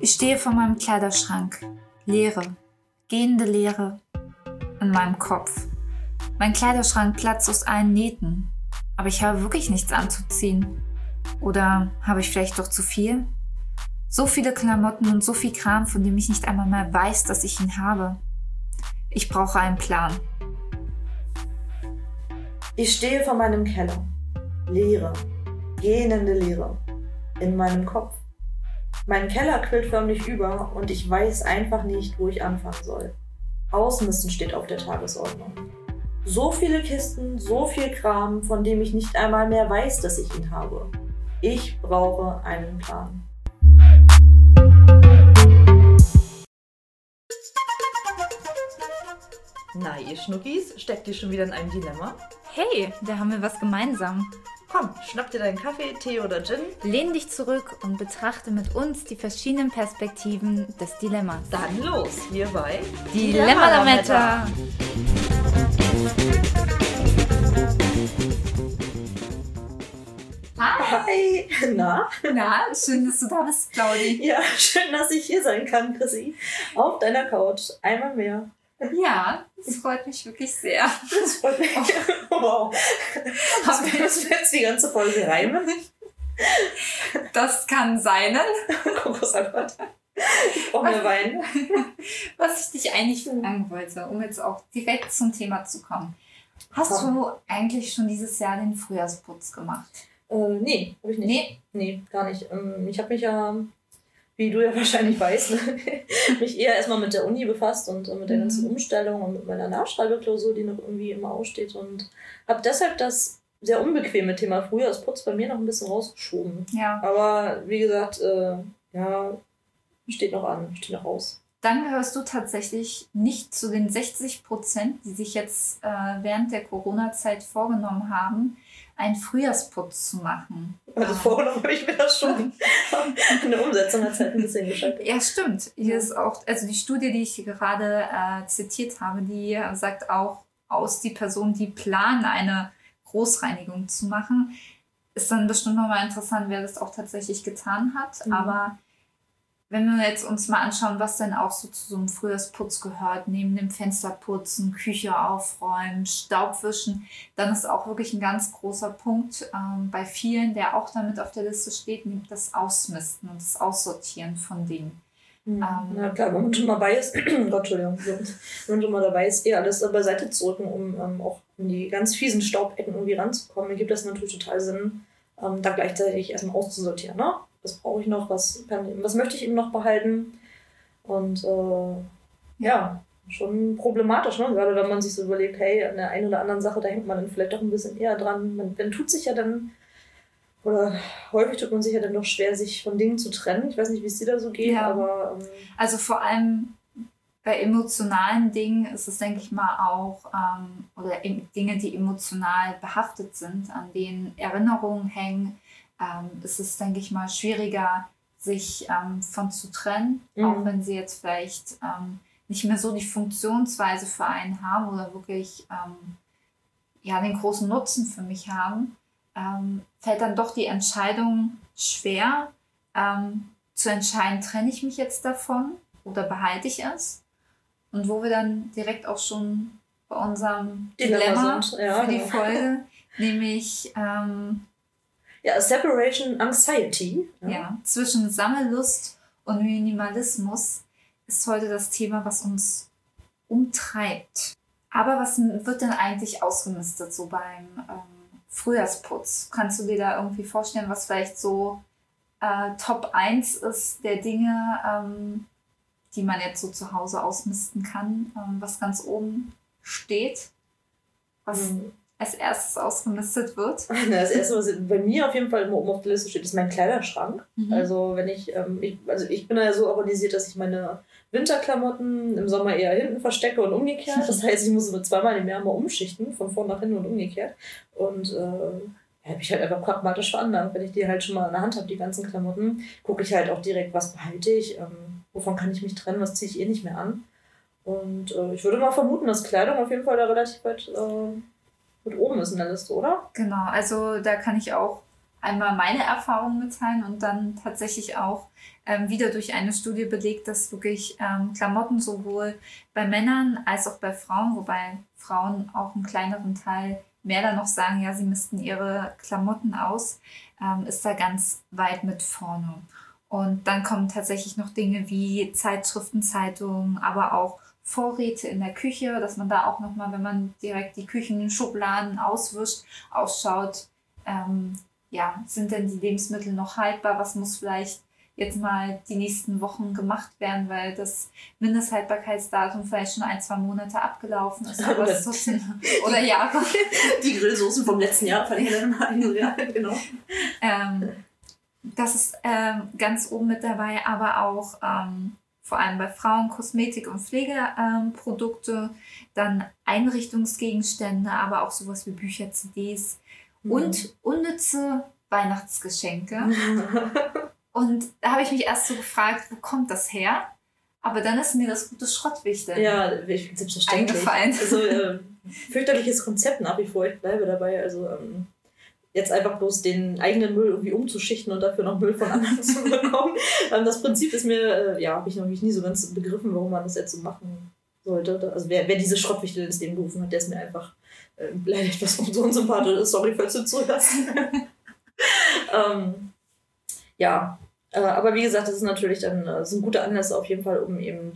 Ich stehe vor meinem Kleiderschrank. Leere, gehende Leere in meinem Kopf. Mein Kleiderschrank platzt aus allen Nähten. Aber ich habe wirklich nichts anzuziehen. Oder habe ich vielleicht doch zu viel? So viele Klamotten und so viel Kram, von dem ich nicht einmal mehr weiß, dass ich ihn habe. Ich brauche einen Plan. Ich stehe vor meinem Keller. Leere, gähnende Leere in meinem Kopf. Mein Keller quillt förmlich über und ich weiß einfach nicht, wo ich anfangen soll. Ausmisten steht auf der Tagesordnung. So viele Kisten, so viel Kram, von dem ich nicht einmal mehr weiß, dass ich ihn habe. Ich brauche einen Plan. Na, ihr Schnuckis, steckt ihr schon wieder in einem Dilemma? Hey, da haben wir was gemeinsam. Komm, schnapp dir deinen Kaffee, Tee oder Gin. Lehn dich zurück und betrachte mit uns die verschiedenen Perspektiven des Dilemmas. Dann los, hier bei Dilemma-Lametta. Hi! Na, schön, dass du da bist, Claudi. ja, schön, dass ich hier sein kann, Chrissy. Auf deiner Couch, einmal mehr. Ja, das freut mich wirklich sehr. Das freut mich. Wow. Müssen wir jetzt die ganze Folge reimen? Das kann sein. Kokossalat. Ich brauche mehr Wein. Was ich dich eigentlich fragen wollte, um jetzt auch direkt zum Thema zu kommen. Hast du eigentlich schon dieses Jahr den Frühjahrsputz gemacht? Nee, habe ich nicht. Nee, gar nicht. Ich habe mich ja, wie du ja wahrscheinlich weißt, mich eher erstmal mit der Uni befasst und mit der ganzen Umstellung und mit meiner Nachschreibeklausur, die noch irgendwie immer aussteht, und habe deshalb das sehr unbequeme Thema Frühjahrsputz bei mir noch ein bisschen rausgeschoben. Ja. Aber wie gesagt, steht noch an, steht noch aus. Dann gehörst du tatsächlich nicht zu den 60%, die sich jetzt während der Corona-Zeit vorgenommen haben, einen Frühjahrsputz zu machen. Also vorgenommen habe ich mir das schon. In der Umsetzung hat es halt ein bisschen gescheitert. Ja, stimmt. Hier ist auch, also die Studie, die ich hier gerade zitiert habe, die sagt auch aus, die Person, die planen, eine Großreinigung zu machen, ist dann bestimmt nochmal interessant, wer das auch tatsächlich getan hat. Aber wenn wir jetzt uns mal anschauen, was denn auch so zu so einem Frühjahrsputz gehört, neben dem Fensterputzen, Küche aufräumen, Staubwischen, dann ist auch wirklich ein ganz großer Punkt bei vielen, der auch damit auf der Liste steht, nämlich das Ausmisten und das Aussortieren von Dingen. Na klar, wenn man schon dabei ist, wenn man schon mal dabei ist, alles beiseite zu rücken, um auch in die ganz fiesen Staubecken irgendwie ranzukommen, dann gibt das natürlich total Sinn, da gleichzeitig erstmal auszusortieren, ne? Was brauche ich noch, was möchte ich eben noch behalten? Und schon problematisch, ne? Gerade wenn man sich so überlegt, hey, an der einen oder anderen Sache, da hängt man dann vielleicht doch ein bisschen eher dran. Man tut sich ja dann, oder häufig tut man sich ja dann doch schwer, sich von Dingen zu trennen. Ich weiß nicht, wie es dir da so geht, aber... Also vor allem bei emotionalen Dingen ist es, denke ich mal, auch, oder Dinge, die emotional behaftet sind, an denen Erinnerungen hängen, ist es, denke ich mal, schwieriger, sich von zu trennen, auch wenn sie jetzt vielleicht nicht mehr so die Funktionsweise für einen haben oder wirklich den großen Nutzen für mich haben, fällt dann doch die Entscheidung schwer, zu entscheiden, trenne ich mich jetzt davon oder behalte ich es? Und wo wir dann direkt auch schon bei unserem Dilemma für die Folge, nämlich... Separation Anxiety. Ja, zwischen Sammellust und Minimalismus ist heute das Thema, was uns umtreibt. Aber was wird denn eigentlich ausgemistet so beim Frühjahrsputz? Kannst du dir da irgendwie vorstellen, was vielleicht so Top 1 ist der Dinge, die man jetzt so zu Hause ausmisten kann, was ganz oben steht, was als erstes ausgemistet wird? Das erste, was bei mir auf jeden Fall immer oben auf der Liste steht, ist mein Kleiderschrank. Also wenn ich bin ja so organisiert, dass ich meine Winterklamotten im Sommer eher hinten verstecke und umgekehrt. Das heißt, ich muss so zweimal im Jahr mal umschichten, von vorn nach hinten und umgekehrt. Und habe ich halt einfach pragmatisch veranlagt. Wenn ich die halt schon mal in der Hand habe, die ganzen Klamotten, gucke ich halt auch direkt, was behalte ich, wovon kann ich mich trennen, was ziehe ich nicht mehr an. Und ich würde mal vermuten, dass Kleidung auf jeden Fall da relativ weit mit oben ist in der Liste, oder? Genau, also da kann ich auch einmal meine Erfahrungen mitteilen und dann tatsächlich auch wieder durch eine Studie belegt, dass wirklich Klamotten sowohl bei Männern als auch bei Frauen, wobei Frauen auch einen kleineren Teil mehr dann noch sagen, ja, sie missten ihre Klamotten aus, ist da ganz weit mit vorne. Und dann kommen tatsächlich noch Dinge wie Zeitschriften, Zeitungen, aber auch Vorräte in der Küche, dass man da auch nochmal, wenn man direkt die Küchenschubladen auswischt, ausschaut, sind denn die Lebensmittel noch haltbar? Was muss vielleicht jetzt mal die nächsten Wochen gemacht werden, weil das Mindesthaltbarkeitsdatum vielleicht schon 1-2 Monate abgelaufen ist. Aber oder Jahre. Die Grillsoßen vom letzten Jahr verlängern ja, genau. Das ist ganz oben mit dabei, aber auch vor allem bei Frauen Kosmetik- und Pflegeprodukte, dann Einrichtungsgegenstände, aber auch sowas wie Bücher, CDs und unnütze Weihnachtsgeschenke. Und da habe ich mich erst so gefragt, wo kommt das her? Aber dann ist mir das gute Schrottwichteln selbstverständlich eingefallen. Also fürchterliches Konzept nach wie vor, ich bleibe dabei. Also jetzt einfach bloß den eigenen Müll irgendwie umzuschichten und dafür noch Müll von anderen zu bekommen. Das Prinzip ist mir, habe ich noch nie so ganz begriffen, warum man das jetzt so machen sollte. Also wer diese Schrottwichtel ins Leben gerufen hat, der ist mir einfach leider etwas unsympathisch. Sorry, falls du zuhörst. Aber wie gesagt, das ist natürlich dann so ein guter Anlass auf jeden Fall, um eben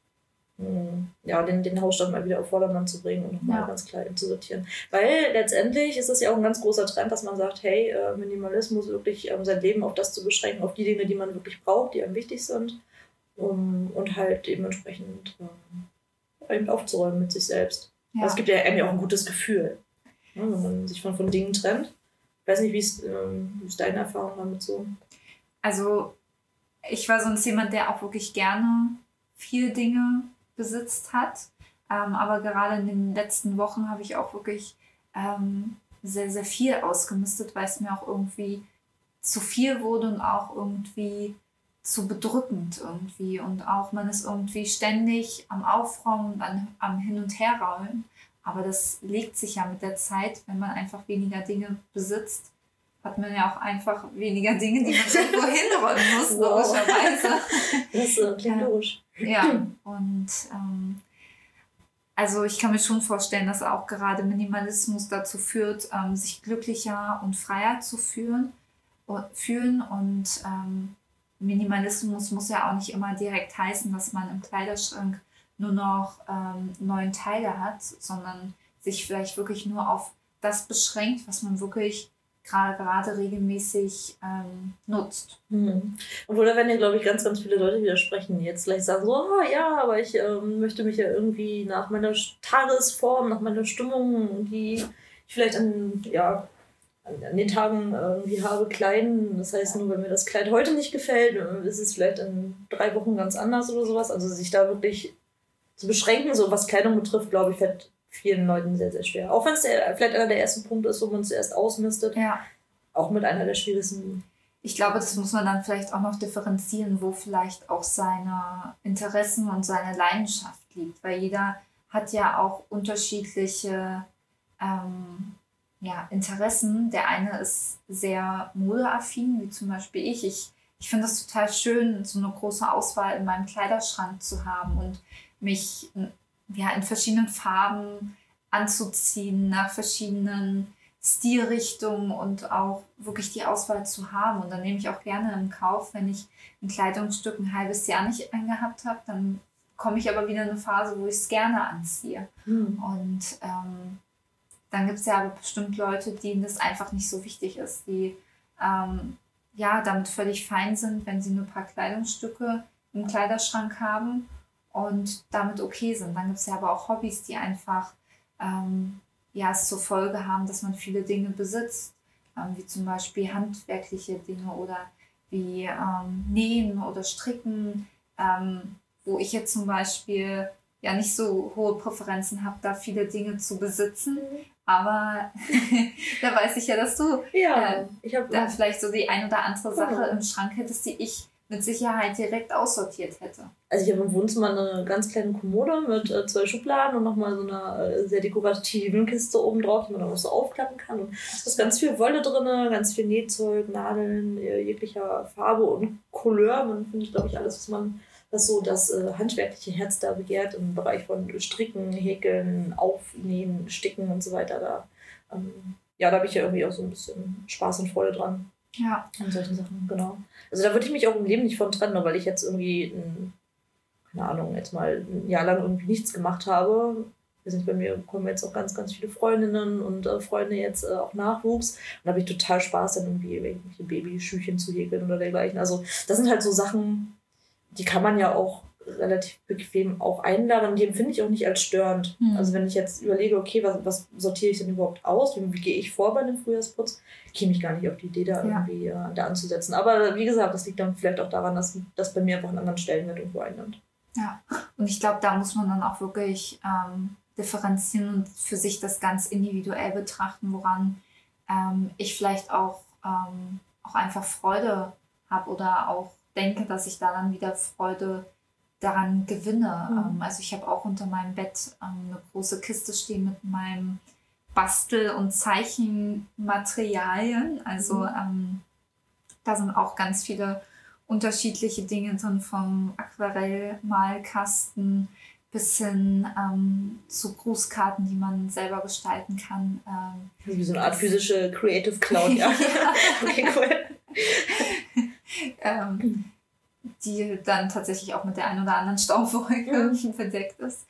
den Hausstand mal wieder auf Vordermann zu bringen und nochmal ganz klar zu sortieren. Weil letztendlich ist es ja auch ein ganz großer Trend, dass man sagt, hey, Minimalismus wirklich sein Leben auf das zu beschränken, auf die Dinge, die man wirklich braucht, die einem wichtig sind, und halt dementsprechend eben aufzuräumen mit sich selbst. Ja. Es gibt ja einem ja auch ein gutes Gefühl, wenn man sich von Dingen trennt. Ich weiß nicht, wie ist deine Erfahrung damit so? Also ich war sonst jemand, der auch wirklich gerne viele Dinge besitzt hat. Aber gerade in den letzten Wochen habe ich auch wirklich sehr, sehr viel ausgemistet, weil es mir auch irgendwie zu viel wurde und auch irgendwie zu bedrückend irgendwie. Und auch man ist irgendwie ständig am Aufräumen und am Hin- und Herräumen. Aber das legt sich ja mit der Zeit, wenn man einfach weniger Dinge besitzt, hat man ja auch einfach weniger Dinge, die man irgendwo hinräumen muss, logischerweise. Das klingt logisch. Ja, und also ich kann mir schon vorstellen, dass auch gerade Minimalismus dazu führt, sich glücklicher und freier zu fühlen. Und Minimalismus muss ja auch nicht immer direkt heißen, dass man im Kleiderschrank nur noch 9 Teile hat, sondern sich vielleicht wirklich nur auf das beschränkt, was man wirklich gerade regelmäßig nutzt. Obwohl, da werden ja, glaube ich, ganz, ganz viele Leute widersprechen. Jetzt gleich sagen so, aber ich möchte mich ja irgendwie nach meiner Tagesform, nach meiner Stimmung, die ich vielleicht an den Tagen irgendwie habe, kleiden. Das heißt, nur wenn mir das Kleid heute nicht gefällt, ist es vielleicht in 3 Wochen ganz anders oder sowas. Also sich da wirklich zu beschränken, so was Kleidung betrifft, glaube ich, fällt vielen Leuten sehr, sehr schwer. Auch wenn es vielleicht einer der ersten Punkte ist, wo man zuerst ausmistet. Ja. Auch mit einer der schwierigsten. Ich glaube, das muss man dann vielleicht auch noch differenzieren, wo vielleicht auch seine Interessen und seine Leidenschaft liegt. Weil jeder hat ja auch unterschiedliche Interessen. Der eine ist sehr modeaffin, wie zum Beispiel ich. Ich finde es total schön, so eine große Auswahl in meinem Kleiderschrank zu haben und mich in verschiedenen Farben anzuziehen, nach verschiedenen Stilrichtungen und auch wirklich die Auswahl zu haben. Und dann nehme ich auch gerne in Kauf, wenn ich ein Kleidungsstück ein halbes Jahr nicht angehabt habe, dann komme ich aber wieder in eine Phase, wo ich es gerne anziehe. Und dann gibt es ja aber bestimmt Leute, denen das einfach nicht so wichtig ist, die damit völlig fein sind, wenn sie nur ein paar Kleidungsstücke im Kleiderschrank haben und damit okay sind. Dann gibt es ja aber auch Hobbys, die einfach es zur Folge haben, dass man viele Dinge besitzt, wie zum Beispiel handwerkliche Dinge oder wie Nähen oder Stricken, wo ich jetzt zum Beispiel nicht so hohe Präferenzen habe, da viele Dinge zu besitzen. Aber da weiß ich ja, dass du da vielleicht so die ein oder andere Sache im Schrank hättest, die ich mit Sicherheit direkt aussortiert hätte. Also ich habe im Wohnzimmer eine ganz kleine Kommode mit 2 Schubladen und nochmal so eine sehr dekorative Kiste oben drauf, die man dann auch so aufklappen kann. Und da ist ganz viel Wolle drin, ganz viel Nähzeug, Nadeln, jeglicher Farbe und Couleur. Man findet, glaube ich, alles, was so das handwerkliche Herz da begehrt, im Bereich von Stricken, Häkeln, Aufnähen, Sticken und so weiter. Da habe ich ja irgendwie auch so ein bisschen Spaß und Freude dran. Ja. An solchen Sachen, genau. Also da würde ich mich auch im Leben nicht von trennen, weil ich jetzt irgendwie, keine Ahnung, jetzt mal ein Jahr lang irgendwie nichts gemacht habe. Bei mir kommen jetzt auch ganz, ganz viele Freundinnen und Freunde jetzt auch Nachwuchs. Und da habe ich total Spaß, dann irgendwie irgendwelche Babyschüchchen zu häkeln oder dergleichen. Also das sind halt so Sachen, die kann man ja auch relativ bequem auch einladen. Die empfinde ich auch nicht als störend. Also wenn ich jetzt überlege, okay, was sortiere ich denn überhaupt aus? Wie gehe ich vor bei dem Frühjahrsputz? Käme ich gar nicht auf die Idee, da irgendwie da anzusetzen. Aber wie gesagt, das liegt dann vielleicht auch daran, dass das bei mir einfach einen anderen Stellenwert irgendwo einnimmt. Ja, und ich glaube, da muss man dann auch wirklich differenzieren und für sich das ganz individuell betrachten, woran ich vielleicht auch einfach Freude habe oder auch denke, dass ich da dann wieder Freude daran gewinne. Also ich habe auch unter meinem Bett eine große Kiste stehen mit meinem Bastel- und Zeichenmaterialien. Also da sind auch ganz viele unterschiedliche Dinge drin, vom Aquarellmalkasten bis hin zu Grußkarten, die man selber gestalten kann. Wie so eine Art physische Creative Cloud, ja. Okay, cool. Die dann tatsächlich auch mit der einen oder anderen Staubwolke bedeckt ist.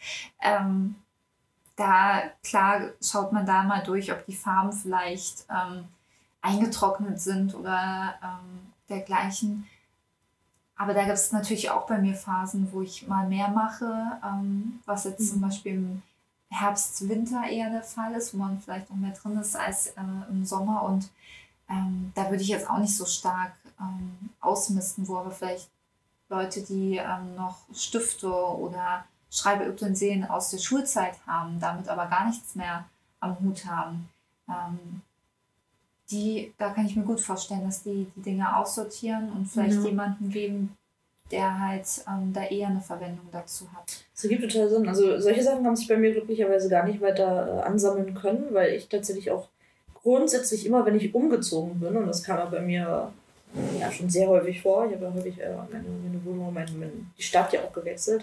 Da, klar, schaut man da mal durch, ob die Farben vielleicht eingetrocknet sind oder dergleichen. Aber da gibt es natürlich auch bei mir Phasen, wo ich mal mehr mache, was jetzt zum Beispiel im Herbst, Winter eher der Fall ist, wo man vielleicht noch mehr drin ist als im Sommer. Und da würde ich jetzt auch nicht so stark ausmisten, wo aber vielleicht Leute, die noch Stifte oder Schreibeutensilien aus der Schulzeit haben, damit aber gar nichts mehr am Hut haben. Da kann ich mir gut vorstellen, dass die Dinge aussortieren und vielleicht jemanden geben, der halt da eher eine Verwendung dazu hat. Das ergibt total Sinn. Also solche Sachen haben sich bei mir glücklicherweise gar nicht weiter ansammeln können, weil ich tatsächlich auch grundsätzlich immer, wenn ich umgezogen bin, und das kam ja bei mir schon sehr häufig vor, ich habe ja häufig meine Wohnung, die Stadt ja auch gewechselt,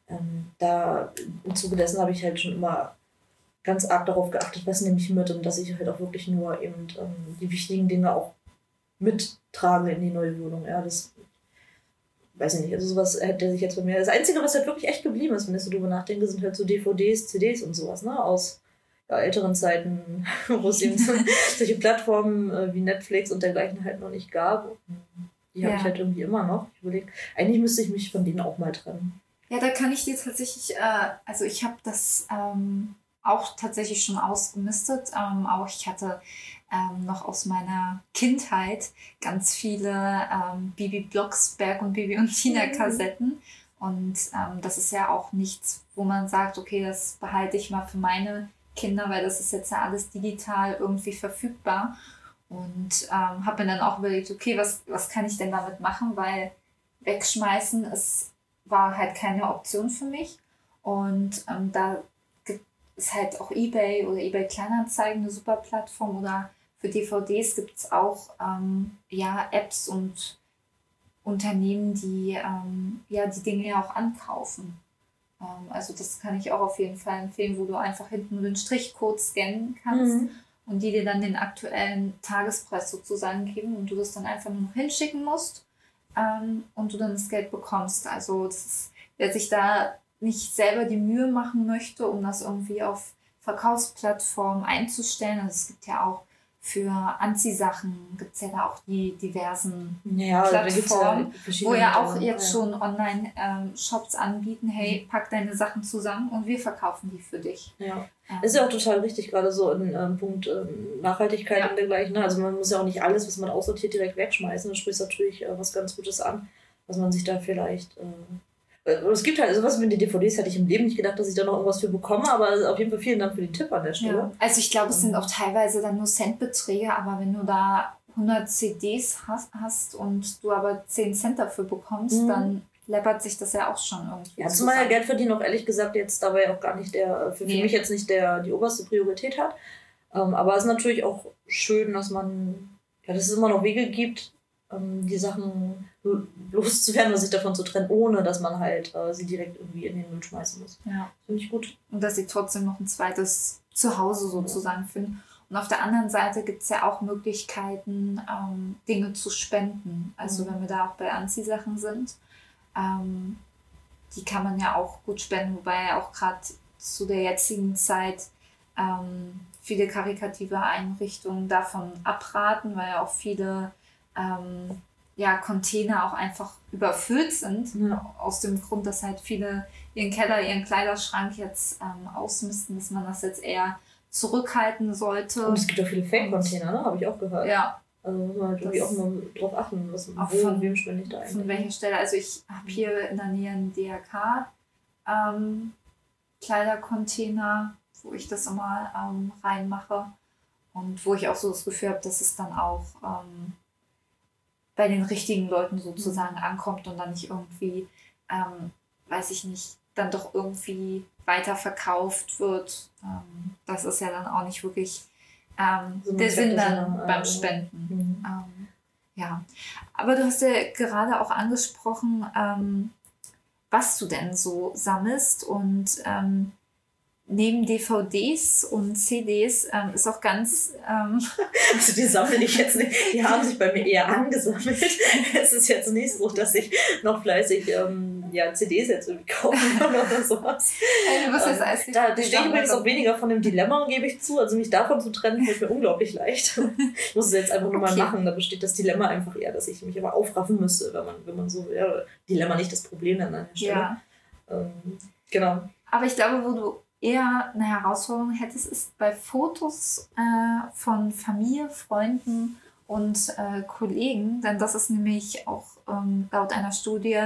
da im Zuge dessen habe ich halt schon immer ganz arg darauf geachtet, was nehme ich mit und dass ich halt auch wirklich nur eben die wichtigen Dinge auch mittrage in die neue Wohnung. Ja, das weiß ich nicht, also sowas hätte sich jetzt bei mir... Das Einzige, was halt wirklich echt geblieben ist, wenn ich so drüber nachdenke, sind halt so DVDs, CDs und sowas, ne, aus älteren Zeiten, wo es eben solche Plattformen wie Netflix und dergleichen halt noch nicht gab. Die habe ich halt irgendwie immer noch. Ich überlege, eigentlich müsste ich mich von denen auch mal trennen. Ja, da kann ich dir tatsächlich, also ich habe das auch tatsächlich schon ausgemistet. Auch ich hatte noch aus meiner Kindheit ganz viele Bibi Blocksberg und Bibi und Tina Kassetten. Und das ist ja auch nichts, wo man sagt, okay, das behalte ich mal für meine Kinder, weil das ist jetzt ja alles digital irgendwie verfügbar. Und habe mir dann auch überlegt, okay, was kann ich denn damit machen, weil wegschmeißen war halt keine Option für mich. Und da ist halt auch eBay oder eBay Kleinanzeigen eine super Plattform, oder für DVDs gibt es auch Apps und Unternehmen, die die Dinge ja auch ankaufen. Also das kann ich auch auf jeden Fall empfehlen, wo du einfach hinten nur den Strichcode scannen kannst und die dir dann den aktuellen Tagespreis sozusagen geben und du das dann einfach nur noch hinschicken musst und du dann das Geld bekommst. Also wer sich da nicht selber die Mühe machen möchte, um das irgendwie auf Verkaufsplattformen einzustellen, also es gibt ja auch für Anziehsachen gibt es ja da auch die diversen Plattformen, wo ja auch jetzt schon Online-Shops anbieten, hey, pack deine Sachen zusammen und wir verkaufen die für dich. Ja, ist ja auch total richtig, gerade so in Punkt Nachhaltigkeit und dergleichen. Also man muss ja auch nicht alles, was man aussortiert, direkt wegschmeißen. Du sprichst natürlich was ganz Gutes an, was man sich da vielleicht... Es gibt halt sowas wie die DVDs, hätte ich im Leben nicht gedacht, dass ich da noch irgendwas für bekomme, aber auf jeden Fall vielen Dank für den Tipp an der Stelle. Ja. Also ich glaube, es sind auch teilweise dann nur Centbeträge, aber wenn du da 100 CDs hast und du aber 10 Cent dafür bekommst, dann läppert sich das ja auch schon irgendwie. Ja, zumal ja Geld verdienen auch ehrlich gesagt jetzt dabei auch gar nicht für mich jetzt nicht die oberste Priorität hat. Aber es ist natürlich auch schön, dass dass es immer noch Wege gibt, die Sachen loszuwerden oder sich davon zu trennen, ohne dass man halt sie direkt irgendwie in den Müll schmeißen muss. Ja. Finde ich gut. Und dass sie trotzdem noch ein zweites Zuhause sozusagen finden. Und auf der anderen Seite gibt es ja auch Möglichkeiten, Dinge zu spenden. Also wenn wir da auch bei Anziehsachen sind, die kann man ja auch gut spenden, wobei ja auch gerade zu der jetzigen Zeit viele karitative Einrichtungen davon abraten, weil ja auch viele Container auch einfach überfüllt sind, aus dem Grund, dass halt viele ihren Keller, ihren Kleiderschrank jetzt ausmisten, dass man das jetzt eher zurückhalten sollte. Und es gibt auch viele Fake-Container, ne? Habe ich auch gehört. Ja. Also muss man halt irgendwie auch mal drauf achten, wem spende ich da eigentlich. Von welcher Stelle? Also ich habe hier in der Nähe einen DRK Kleidercontainer, wo ich das immer reinmache und wo ich auch so das Gefühl habe, dass es dann auch bei den richtigen Leuten sozusagen ankommt und dann nicht irgendwie, weiß ich nicht, dann doch irgendwie weiterverkauft wird. Das ist ja dann auch nicht wirklich so der Sinn dann beim Spenden. Ja, aber du hast ja gerade auch angesprochen, was du denn so sammelst und neben DVDs und CDs ist auch ganz... Also die sammle ich jetzt nicht, die haben sich bei mir eher angesammelt. Es ist jetzt nicht so, dass ich noch fleißig CDs jetzt irgendwie kaufen kann oder sowas. Da stehe ich übrigens auch weniger von dem Dilemma, gebe ich zu. Also mich davon zu trennen, fällt mir unglaublich leicht. Ich muss es jetzt einfach nur mal machen. Da besteht das Dilemma einfach eher, dass ich mich aber aufraffen müsste, wenn man so wäre. Dilemma nicht das Problem dann an der Stelle. Ja. Genau. Aber ich glaube, wo du eher eine Herausforderung hättest, ist bei Fotos von Familie, Freunden und Kollegen, denn das ist nämlich auch laut einer Studie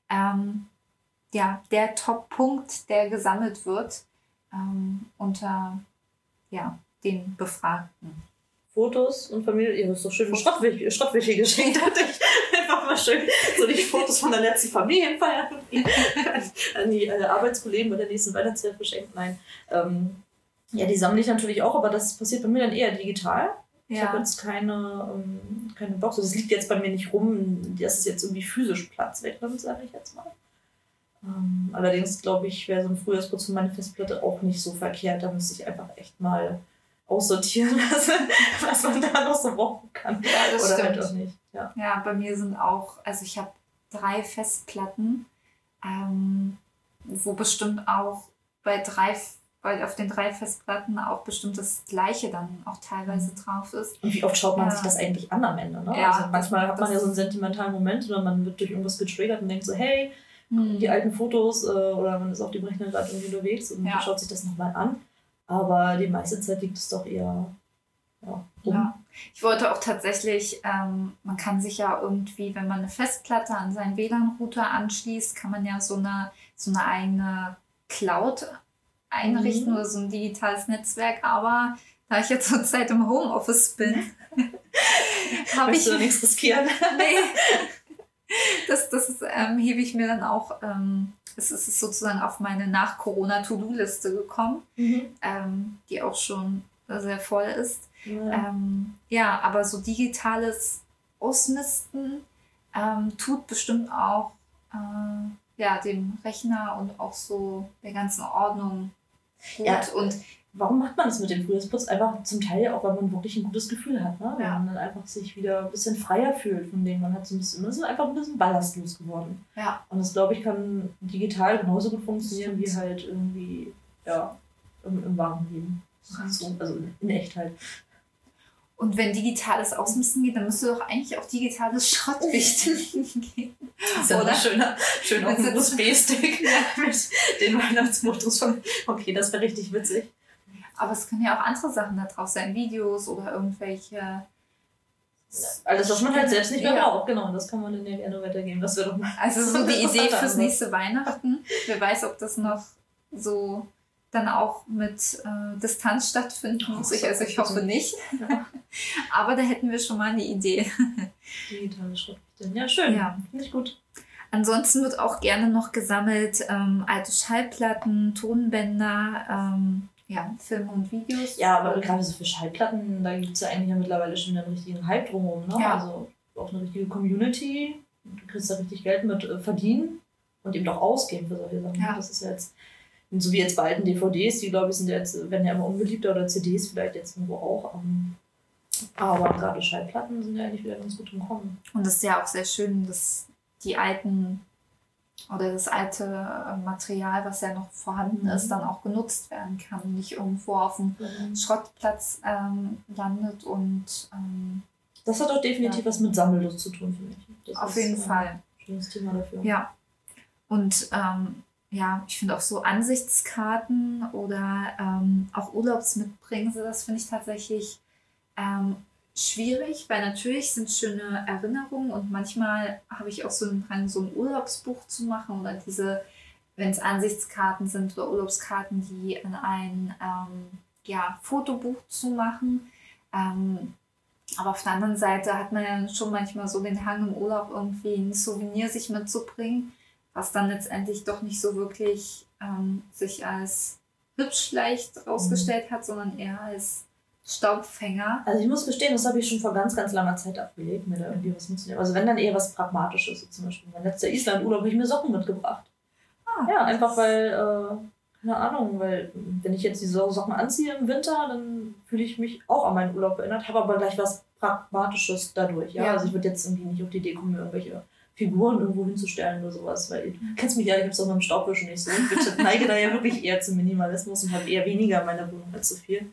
der Top-Punkt, der gesammelt wird unter den Befragten. Fotos und Familie, ihr habt so schön Schrottwäsche geschenkt, hatte ich einfach mal schön so die Fotos von der letzten Familienfeier an die Arbeitskollegen bei der nächsten Weihnachtszeit verschenkt. Nein, die sammle ich natürlich auch, aber das passiert bei mir dann eher digital. Ja. Ich habe jetzt keine Box, das liegt jetzt bei mir nicht rum, dass es jetzt irgendwie physisch Platz wegnimmt, sage ich jetzt mal. Allerdings glaube ich, wäre so ein Frühjahrsputz für meine Festplatte auch nicht so verkehrt, da müsste ich einfach echt mal aussortieren, was man da noch so brauchen kann. Ja, das oder stimmt. Halt auch nicht. Ja, bei mir sind auch, also ich habe 3 Festplatten, wo bestimmt auch auf den 3 Festplatten auch bestimmt das Gleiche dann auch teilweise drauf ist. Und wie oft schaut man sich das eigentlich an am Ende? Ne? Ja, also manchmal hat man ja so einen sentimentalen Moment oder man wird durch irgendwas getriggert und denkt so, hey, die alten Fotos oder man ist auf dem Rechner gerade irgendwie unterwegs und schaut sich das nochmal an. Aber die meiste Zeit liegt es doch eher rum. Ja. Ich wollte auch tatsächlich, man kann sich ja irgendwie, wenn man eine Festplatte an seinen WLAN-Router anschließt, kann man ja so eine eigene Cloud einrichten oder so ein digitales Netzwerk. Aber da ich jetzt zurzeit im Homeoffice bin, habe ich... Möchtest du nichts riskieren? Nee. Das hebe ich mir dann auch... Es ist sozusagen auf meine Nach-Corona-To-Do-Liste gekommen, die auch schon sehr voll ist. Ja. Aber so digitales Ausmisten tut bestimmt auch dem Rechner und auch so der ganzen Ordnung gut. Ja, und warum macht man das mit dem Frühjahrsputz? Einfach zum Teil auch, weil man wirklich ein gutes Gefühl hat. Ne? Weil man dann einfach sich wieder ein bisschen freier fühlt von denen. Man ist einfach ein bisschen ballastlos geworden. Ja. Und das, glaube ich, kann digital genauso gut funktionieren wie halt irgendwie im wahren Leben. So, also in Echtheit. Und wenn digitales Ausmisten geht, dann müsste doch eigentlich auch digitales Schrottwichteln gehen. Das ist ja ein schöner USB-Stick mit den Weihnachtsmodus von, okay, das wäre richtig witzig. Aber es können ja auch andere Sachen da drauf sein, Videos oder irgendwelche... Alles, was man halt selbst nicht mehr braucht, genau, das kann man dann ja gerne weitergeben. Das Also so die Idee fürs nächste Weihnachten. Wer weiß, ob das noch so dann auch mit Distanz stattfinden muss. Also ich hoffe nicht. Ja. Aber da hätten wir schon mal eine Idee. Digitale Schriften. Ja, schön. Ja. Finde ich gut. Ansonsten wird auch gerne noch gesammelt alte Schallplatten, Tonbänder, Filme und Videos. Ja, aber gerade so für Schallplatten, da gibt es ja eigentlich ja mittlerweile schon einen richtigen Hype drumherum. Ne? Ja. Also auch eine richtige Community. Du kriegst da richtig Geld mit verdienen und eben auch ausgeben für solche Sachen. Ja. Das ist ja jetzt, so wie jetzt bei alten DVDs, die glaube ich sind jetzt, werden ja immer unbeliebter, oder CDs vielleicht jetzt irgendwo auch. Aber gerade Schallplatten sind ja eigentlich wieder ganz gut im Kommen. Und es ist ja auch sehr schön, dass die alten oder das alte Material, was ja noch vorhanden ist, dann auch genutzt werden kann und nicht irgendwo auf dem Schrottplatz landet. Und das hat auch definitiv was mit Sammellust zu tun, finde ich. Das auf ist, jeden Fall. Ein schönes Thema dafür. Ja. Und ich finde auch so Ansichtskarten oder auch Urlaubsmitbringsel, das finde ich tatsächlich schwierig, weil natürlich sind schöne Erinnerungen und manchmal habe ich auch so einen Drang, so ein Urlaubsbuch zu machen oder wenn es Ansichtskarten sind oder Urlaubskarten, die in ein Fotobuch zu machen. Aber auf der anderen Seite hat man ja schon manchmal so den Hang im Urlaub irgendwie ein Souvenir sich mitzubringen, was dann letztendlich doch nicht so wirklich sich als hübsch vielleicht rausgestellt hat, sondern eher als Staubfänger. Also ich muss gestehen, das habe ich schon vor ganz, ganz langer Zeit abgelegt, mir da irgendwie was mitzunehmen. Also wenn dann eher was Pragmatisches, so zum Beispiel mein letzter Island-Urlaub habe ich mir Socken mitgebracht. Ja, einfach weil, keine Ahnung, weil wenn ich jetzt diese Socken anziehe im Winter, dann fühle ich mich auch an meinen Urlaub erinnert, habe aber gleich was Pragmatisches dadurch. Ja? Also ich würde jetzt irgendwie nicht auf die Idee kommen, mir irgendwelche Figuren irgendwo hinzustellen oder sowas, weil du kennst mich ja, ich habe es auch mit dem Staubwischen nicht so. Ich neige da ja wirklich eher zum Minimalismus und habe eher weniger in meiner Wohnung als zu viel.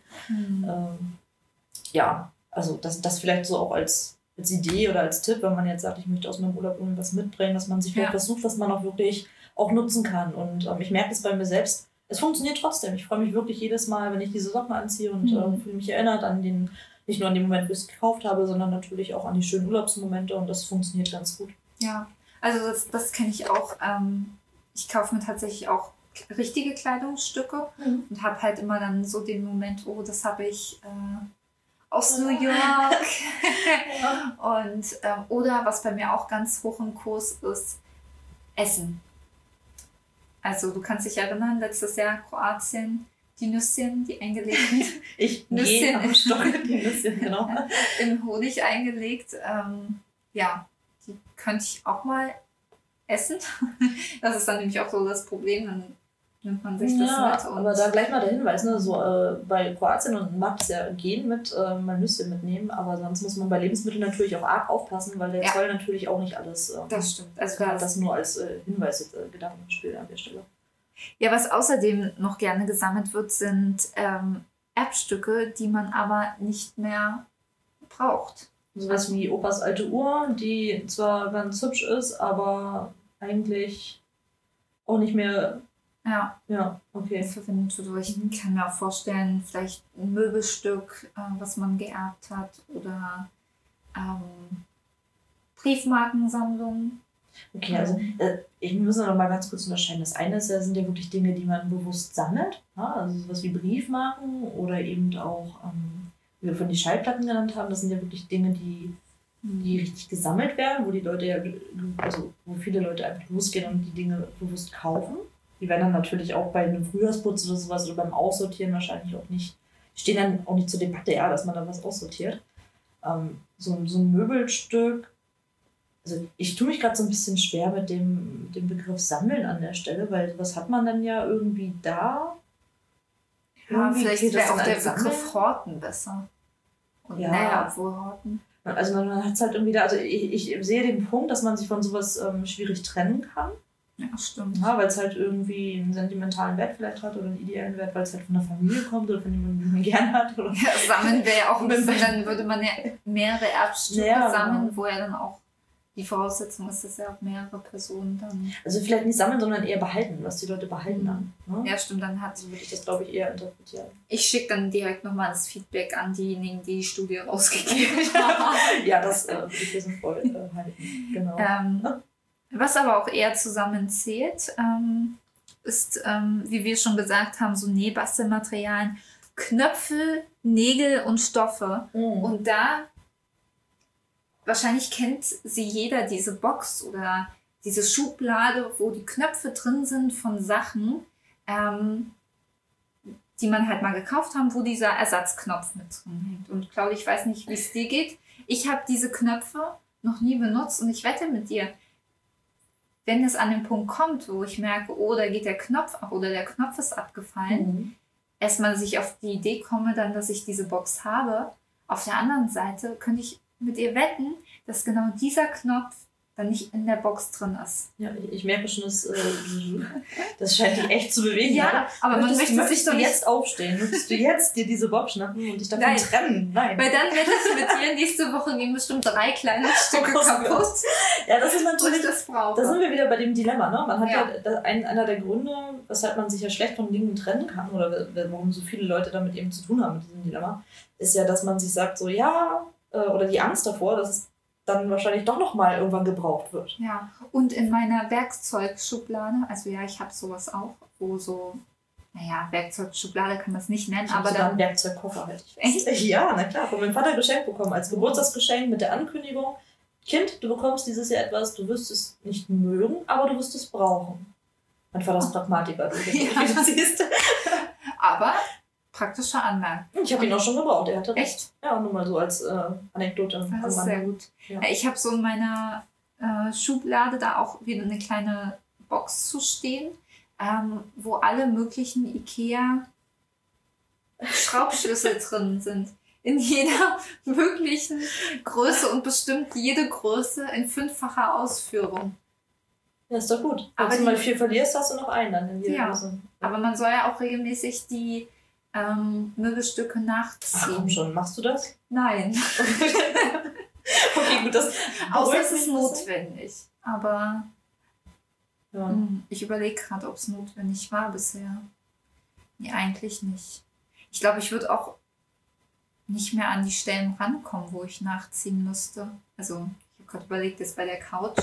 Also das vielleicht so auch als Idee oder als Tipp, wenn man jetzt sagt, ich möchte aus meinem Urlaub irgendwas mitbringen, dass man sich vielleicht was sucht, was man auch wirklich auch nutzen kann. Und ich merke das bei mir selbst, es funktioniert trotzdem. Ich freue mich wirklich jedes Mal, wenn ich diese Socken anziehe und fühle mich erinnert an nicht nur an den Moment, wo ich es gekauft habe, sondern natürlich auch an die schönen Urlaubsmomente und das funktioniert ganz gut. Ja, also das kenne ich auch. Ich kaufe mir tatsächlich auch richtige Kleidungsstücke und habe halt immer dann so den Moment, oh, das habe ich aus New York. Und oder was bei mir auch ganz hoch im Kurs ist, Essen. Also du kannst dich erinnern, letztes Jahr Kroatien, die Nüsschen, die eingelegten Nüsschen am Stock, die Nüsschen, genau. in Honig eingelegt. Die könnte ich auch mal essen. Das ist dann nämlich auch so das Problem, dann nimmt man sich das mit. Aber da gleich mal der Hinweis, ne? So, bei Kroatien und mag es ja gehen mit mal Nüsse mitnehmen, aber sonst muss man bei Lebensmitteln natürlich auch arg aufpassen, weil der Zoll natürlich auch nicht alles. Das stimmt. Also das nur als Hinweis jetzt gedacht im Spiel an der Stelle. Ja, was außerdem noch gerne gesammelt wird, sind Erbstücke, die man aber nicht mehr braucht. Sowas wie Opas alte Uhr, die zwar ganz hübsch ist, aber eigentlich auch nicht mehr. Ja, okay. Verwendet wird. Ich kann mir auch vorstellen, vielleicht ein Möbelstück, was man geerbt hat, oder Briefmarkensammlung. Okay, also ich muss noch mal ganz kurz unterscheiden. Das eine sind ja wirklich Dinge, die man bewusst sammelt. Ja? Also sowas wie Briefmarken oder eben auch, wie wir von die Schallplatten genannt haben, das sind ja wirklich Dinge, die richtig gesammelt werden, wo die Leute wo viele Leute einfach losgehen und die Dinge bewusst kaufen. Die werden dann natürlich auch bei einem Frühjahrsputz oder sowas oder beim Aussortieren wahrscheinlich auch nicht, stehen dann auch nicht zur Debatte, dass man da was aussortiert. So ein Möbelstück, also ich tue mich gerade so ein bisschen schwer mit dem Begriff Sammeln an der Stelle, weil was hat man dann ja irgendwie da? Ja, vielleicht wäre auch der Begriff Horten besser. Und obwohl Horten. Also man hat es halt irgendwie da, also ich sehe den Punkt, dass man sich von sowas schwierig trennen kann. Ja, stimmt. Ja, weil es halt irgendwie einen sentimentalen Wert vielleicht hat oder einen ideellen Wert, weil es halt von der Familie kommt oder von jemandem, den man gern hat. Oder ja, sammeln wäre ja auch ein bisschen, dann würde man ja mehrere Erbstücke sammeln, wo ja dann auch die Voraussetzung ist, dass ja auch mehrere Personen dann... Also vielleicht nicht sammeln, sondern eher behalten, was die Leute behalten dann. Ne? Ja, stimmt, dann so würde ich das, glaube ich, eher interpretieren. Ich schicke dann direkt nochmal das Feedback an diejenigen, die die Studie rausgegeben haben. Ja, das würde ich für sinnvoll halten. Genau. Was aber auch eher zusammenzählt, ist, wie wir schon gesagt haben, so Nähbastelmaterialien, Knöpfe, Nägel und Stoffe. Und da, wahrscheinlich kennt sie jeder, diese Box oder diese Schublade, wo die Knöpfe drin sind von Sachen, die man halt mal gekauft haben, wo dieser Ersatzknopf mit drin hängt. Und Claudia, ich weiß nicht, wie es dir geht. Ich habe diese Knöpfe noch nie benutzt und ich wette mit dir, wenn es an den Punkt kommt, wo ich merke, oh, da geht der Knopf ab oder der Knopf ist abgefallen, erstmal, dass ich auf die Idee komme, dann, dass ich diese Box habe. Auf der anderen Seite könnte ich mit ihr wetten, dass genau dieser Knopf dann nicht in der Box drin ist. Ja, ich merke schon, das scheint dich echt zu bewegen. Ja, oder? aber man möchte sich doch nicht jetzt aufstehen. Möchtest du jetzt dir diese Box schnappen und dich davon trennen? Nein. Weil dann werde ich mit dir nächste Woche gehen bestimmt 3 kleine Stücke kaputt. Ja, das ist natürlich, das brauche. Da sind wir wieder bei dem Dilemma. Ne? Man hat einer der Gründe, weshalb man sich ja schlecht von Dingen trennen kann oder warum so viele Leute damit eben zu tun haben mit diesem Dilemma, ist ja, dass man sich sagt so, ja, oder die Angst davor, dass es dann wahrscheinlich doch nochmal irgendwann gebraucht wird. Ja, und in meiner Werkzeugschublade, also ja, ich habe sowas auch, wo so, naja, Werkzeugschublade kann man es nicht nennen, aber dann... einen Werkzeugkoffer halt. Echt? Ja, na klar, von meinem Vater geschenkt bekommen, als Geburtstagsgeschenk mit der Ankündigung, Kind, du bekommst dieses Jahr etwas, du wirst es nicht mögen, aber du wirst es brauchen. Mein Vater ist Pragmatiker, wie du siehst. Aber... praktische Anmerkung. Ich habe ihn auch schon gebraucht, er hatte recht. Echt? Ja, nur mal so als Anekdote. Das ist sehr gut. Ja. Ich habe so in meiner Schublade da auch wieder eine kleine Box zu stehen, wo alle möglichen IKEA-Schraubschlüssel drin sind. In jeder möglichen Größe und bestimmt jede Größe in 5-facher Ausführung. Ja, ist doch gut. Aber wenn du mal 4 verlierst, hast du noch einen dann in jeder Größe. Ja, aber man soll ja auch regelmäßig die Möbelstücke nachziehen. Ach komm schon, machst du das? Nein. Okay, gut, das außer es ist notwendig. Aber ja. Ich überlege gerade, ob es notwendig war bisher. Nee, eigentlich nicht. Ich glaube, ich würde auch nicht mehr an die Stellen rankommen, wo ich nachziehen müsste. Also, ich habe gerade überlegt, jetzt bei der Couch.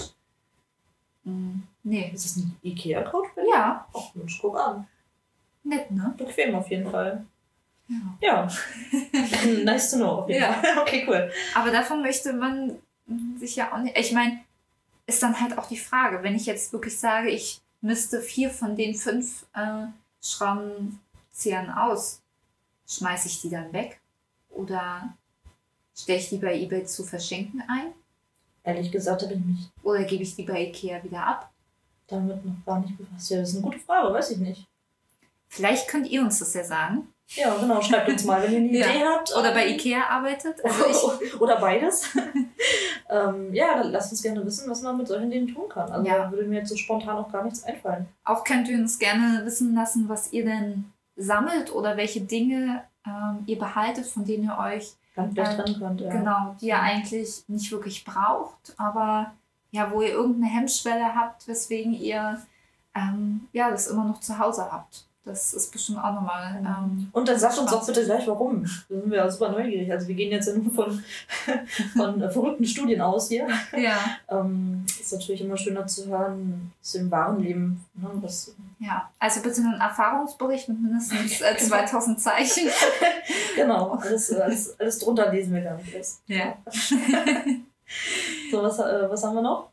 Nee. Ist das ein Ikea-Couch? Ja. Ach Mensch, guck an. Nett, ne? Bequem auf jeden Fall. Ja. Nice to know auf jeden Fall. Okay, cool. Aber davon möchte man sich ja auch nicht... Ich meine, ist dann halt auch die Frage, wenn ich jetzt wirklich sage, ich misste 4 von den 5 Schraubenziehern aus, schmeiße ich die dann weg? Oder stelle ich die bei eBay zu verschenken ein? Ehrlich gesagt habe ich mich Oder gebe ich die bei Ikea wieder ab? damit noch gar nicht befasst. Ja, das ist eine gute Frage, weiß ich nicht. Vielleicht könnt ihr uns das ja sagen. Ja, genau. Schreibt uns mal, wenn ihr eine Idee habt. Oder bei Ikea arbeitet. Also oder beides. Ja, dann lasst uns gerne wissen, was man mit solchen Dingen tun kann. Also da würde mir jetzt so spontan auch gar nichts einfallen. Auch könnt ihr uns gerne wissen lassen, was ihr denn sammelt oder welche Dinge ihr behaltet, von denen ihr euch ganz vielleicht trennen könnt. Ja. Genau, die ihr eigentlich nicht wirklich braucht, aber ja, wo ihr irgendeine Hemmschwelle habt, weswegen ihr das immer noch zu Hause habt. Das ist bestimmt auch nochmal. Und dann sagt uns auch bitte gleich, warum. Da sind wir ja super neugierig. Also wir gehen jetzt ja nur von verrückten Studien aus hier. Ja. Ist natürlich immer schöner zu hören, aus dem wahren Leben. Ne, ja, also bitte einen Erfahrungsbericht mit mindestens 2000 Zeichen. Genau, alles drunter lesen wir gar nicht. Ja. So, was haben wir noch?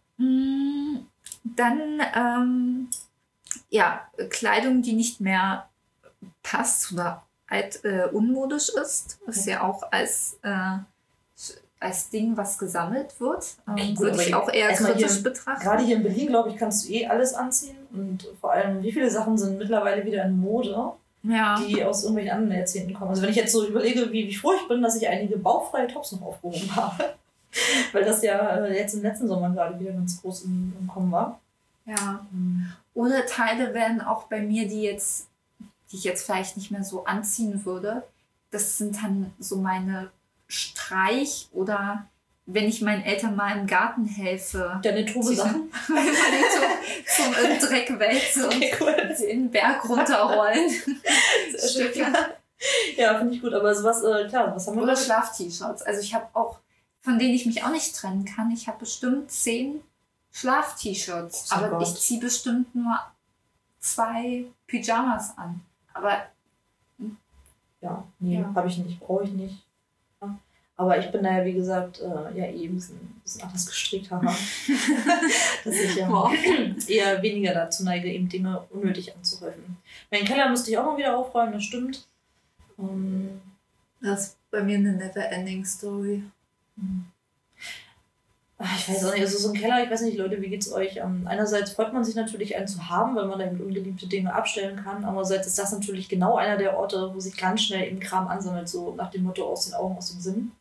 Dann Kleidung, die nicht mehr passt oder unmodisch ist ja auch als Ding, was gesammelt wird. Würde ich auch eher kritisch betrachten. Gerade hier in Berlin, glaube ich, kannst du alles anziehen. Und vor allem, wie viele Sachen sind mittlerweile wieder in Mode, die aus irgendwelchen anderen Jahrzehnten kommen. Also wenn ich jetzt so überlege, wie froh ich bin, dass ich einige bauchfreie Tops noch aufgehoben habe. Weil das ja jetzt im letzten Sommer gerade wieder ganz groß im Kommen war. Ja. Oder Teile werden auch bei mir, die ich jetzt vielleicht nicht mehr so anziehen würde. Das sind dann so meine Streich- oder wenn ich meinen Eltern mal im Garten helfe. Deine Tobe-Sachen? zum Dreck wälze und den Berg runterrollen. Stücke. Ja, finde ich gut. Aber sowas, klar, was haben wir? Oder Schlaf-T-Shirts. Also ich habe auch, von denen ich mich auch nicht trennen kann, ich habe bestimmt 10 Schlaf-T-Shirts. Aber ich ziehe bestimmt nur 2 Pyjamas an. Aber ja, nee, habe ich nicht, brauche ich nicht. Ja. Aber ich bin da ja, wie gesagt, eben ein bisschen anders gestrickt habe. Dass ich eher weniger dazu neige, eben Dinge unnötig anzuhäufen. Meinen Keller müsste ich auch mal wieder aufräumen, das stimmt. Das ist bei mir eine never-ending Story. Ich weiß auch nicht, also so ein Keller, ich weiß nicht, Leute, wie geht's euch? Einerseits freut man sich natürlich, einen zu haben, weil man damit ungeliebte Dinge abstellen kann. Andererseits ist das natürlich genau einer der Orte, wo sich ganz schnell eben Kram ansammelt, so nach dem Motto aus den Augen, aus dem Sinn.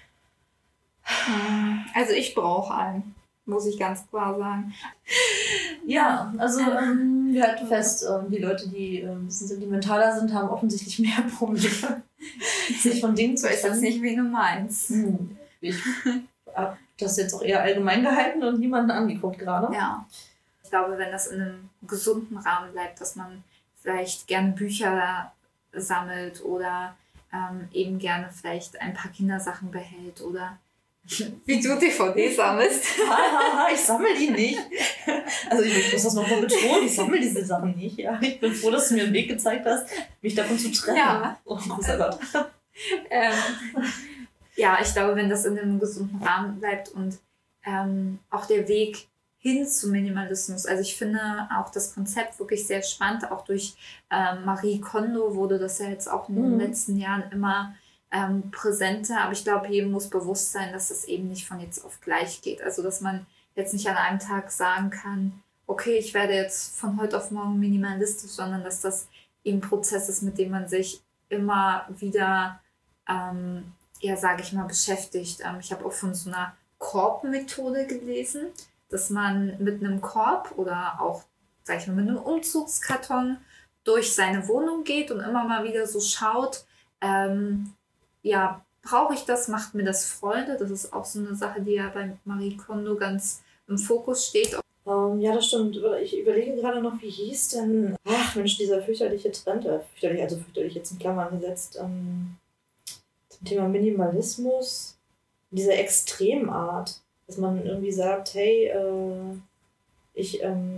Also ich brauche einen, muss ich ganz klar sagen. Ja, also wir halten fest, die Leute, die ein bisschen sentimentaler sind, haben offensichtlich mehr Probleme, sich von Dingen zu trennen. Ich weiß jetzt nicht, wie du meinst. Ich habe das jetzt auch eher allgemein gehalten und niemanden angeguckt gerade. Ja. Ich glaube, wenn das in einem gesunden Rahmen bleibt, dass man vielleicht gerne Bücher sammelt oder eben gerne vielleicht ein paar Kindersachen behält oder wie du DVD sammelst. Ich sammle die nicht. Also ich muss das nochmal betonen, ich sammle diese Sachen nicht. Ja. Ich bin froh, dass du mir einen Weg gezeigt hast, mich davon zu trennen. Ja. Oh, großer Gott. Ja, ich glaube, wenn das in einem gesunden Rahmen bleibt und auch der Weg hin zu Minimalismus. Also ich finde auch das Konzept wirklich sehr spannend. Auch durch Marie Kondo wurde das ja jetzt auch in den letzten Jahren immer präsenter. Aber ich glaube, jedem muss bewusst sein, dass das eben nicht von jetzt auf gleich geht. Also dass man jetzt nicht an einem Tag sagen kann, okay, ich werde jetzt von heute auf morgen minimalistisch, sondern dass das eben ein Prozess ist, mit dem man sich immer wieder sage ich mal, beschäftigt. Ich habe auch von so einer Korbmethode gelesen, dass man mit einem Korb oder auch, sag ich mal, mit einem Umzugskarton durch seine Wohnung geht und immer mal wieder so schaut, brauche ich das, macht mir das Freude? Das ist auch so eine Sache, die ja bei Marie Kondo ganz im Fokus steht. Ja, das stimmt. Ich überlege gerade noch, wie hieß denn, ach Mensch, dieser fürchterliche Trend, fürchterlich jetzt in Klammern gesetzt, zum Thema Minimalismus, dieser Extremart, dass man irgendwie sagt, hey, ich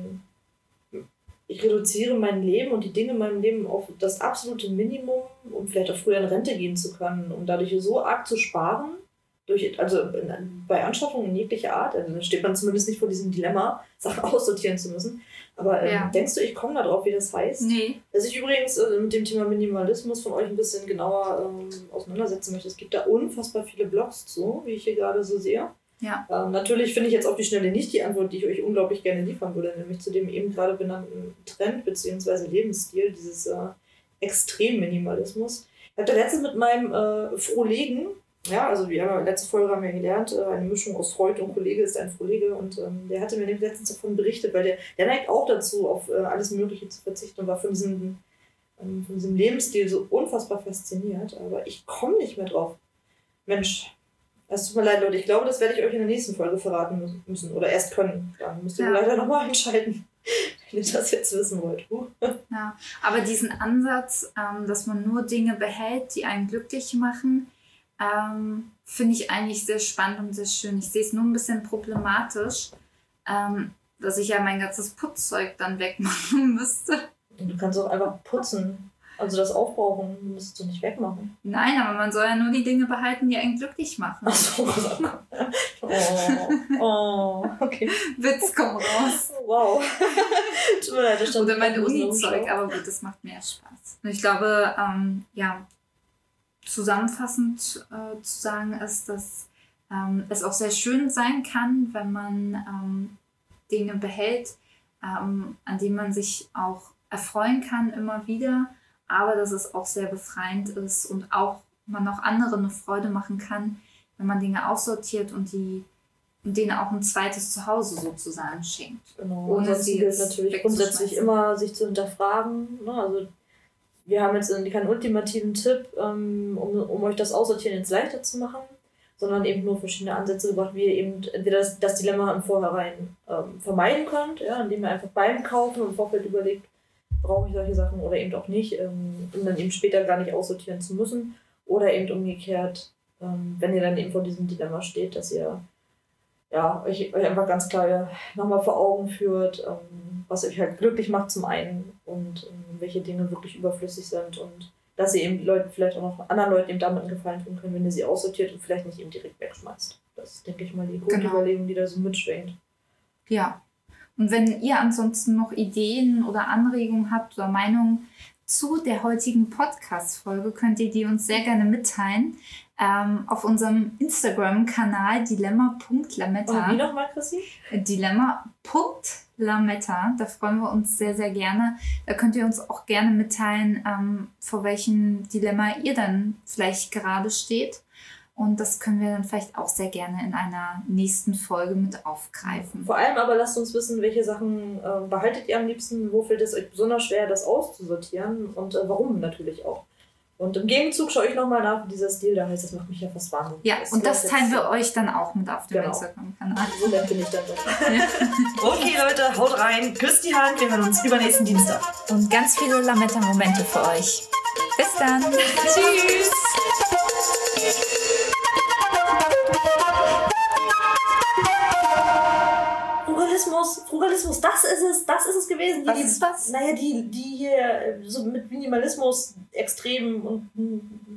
reduziere mein Leben und die Dinge in meinem Leben auf das absolute Minimum, um vielleicht auch früher in Rente gehen zu können, um dadurch so arg zu sparen, bei Anschaffungen in jeglicher Art, also da steht man zumindest nicht vor diesem Dilemma, Sachen aussortieren zu müssen. Aber denkst du, ich komme da drauf, wie das heißt? Nee. Dass ich übrigens mit dem Thema Minimalismus von euch ein bisschen genauer auseinandersetzen möchte. Es gibt da unfassbar viele Blogs zu, wie ich hier gerade so sehe. Ja. Natürlich finde ich jetzt auf die Schnelle nicht die Antwort, die ich euch unglaublich gerne liefern würde, nämlich zu dem eben gerade benannten Trend bzw. Lebensstil, dieses Extremminimalismus. Ich habe da letztens mit meinem Frohlegen, ja, also letzte Folge haben wir gelernt, eine Mischung aus Freund und Kollege ist ein Frohlege und der hatte mir letztens davon berichtet, weil der neigt auch dazu, auf alles Mögliche zu verzichten und war von diesem Lebensstil so unfassbar fasziniert, aber ich komme nicht mehr drauf. Mensch, es tut mir leid, Leute, ich glaube, das werde ich euch in der nächsten Folge verraten müssen oder erst können. Dann müsst ihr leider nochmal entscheiden, wenn ihr das jetzt wissen wollt. Ja, aber diesen Ansatz, dass man nur Dinge behält, die einen glücklich machen, finde ich eigentlich sehr spannend und sehr schön. Ich sehe es nur ein bisschen problematisch, dass ich ja mein ganzes Putzzeug dann wegmachen müsste. Und du kannst auch einfach putzen. Also das Aufbrauchen müsstest du nicht wegmachen. Nein, aber man soll ja nur die Dinge behalten, die einen glücklich machen. Ach so. Okay. Witz, komm raus. Wow. Tut mir leid, das stand oder mein Uni-Zeug, aber gut, das macht mehr Spaß. Und ich glaube, zusammenfassend zu sagen ist, dass es auch sehr schön sein kann, wenn man Dinge behält, an denen man sich auch erfreuen kann immer wieder, aber dass es auch sehr befreiend ist und auch man auch anderen eine Freude machen kann, wenn man Dinge aussortiert und denen auch ein zweites Zuhause sozusagen schenkt. Genau, ohne sie gilt natürlich grundsätzlich immer, sich zu hinterfragen. Ne? Also wir haben jetzt keinen ultimativen Tipp, um euch das Aussortieren jetzt leichter zu machen, sondern eben nur verschiedene Ansätze gebracht, wie ihr eben entweder das Dilemma im Vorhinein vermeiden könnt, ja, indem ihr einfach beim Kaufen im Vorfeld überlegt, brauche ich solche Sachen oder eben auch nicht, um dann eben später gar nicht aussortieren zu müssen. Oder eben umgekehrt, wenn ihr dann eben vor diesem Dilemma steht, dass ihr euch einfach ganz klar nochmal vor Augen führt, was euch halt glücklich macht zum einen und welche Dinge wirklich überflüssig sind und dass ihr eben Leuten vielleicht auch noch anderen Leuten eben damit einen Gefallen tun könnt, wenn ihr sie aussortiert und vielleicht nicht eben direkt wegschmeißt. Das ist, denke ich mal, die Grundüberlegung, die da so mitschwingt. Ja. Und wenn ihr ansonsten noch Ideen oder Anregungen habt oder Meinungen zu der heutigen Podcast-Folge, könnt ihr die uns sehr gerne mitteilen. Auf unserem Instagram-Kanal dilemma.lametta. Wie nochmal, Chrissy? Dilemma.lametta. Da freuen wir uns sehr, sehr gerne. Da könnt ihr uns auch gerne mitteilen, vor welchem Dilemma ihr dann vielleicht gerade steht. Und das können wir dann vielleicht auch sehr gerne in einer nächsten Folge mit aufgreifen. Vor allem aber lasst uns wissen, welche Sachen behaltet ihr am liebsten, wo fällt es euch besonders schwer, das auszusortieren und warum natürlich auch. Und im Gegenzug schaue ich nochmal nach, wie dieser Stil da heißt. Das macht mich ja fast wahnsinnig. Ja, und das teilen wir euch dann auch mit auf dem Instagram-Kanal. So nett bin ich dann doch. Okay, Leute, haut rein, küsst die Hand, wir hören uns übernächsten Dienstag. Und ganz viele Lametta-Momente für euch. Bis dann. Tschüss. Frugalismus, das ist es gewesen. Was ist was? Naja, die hier so mit Minimalismus extrem und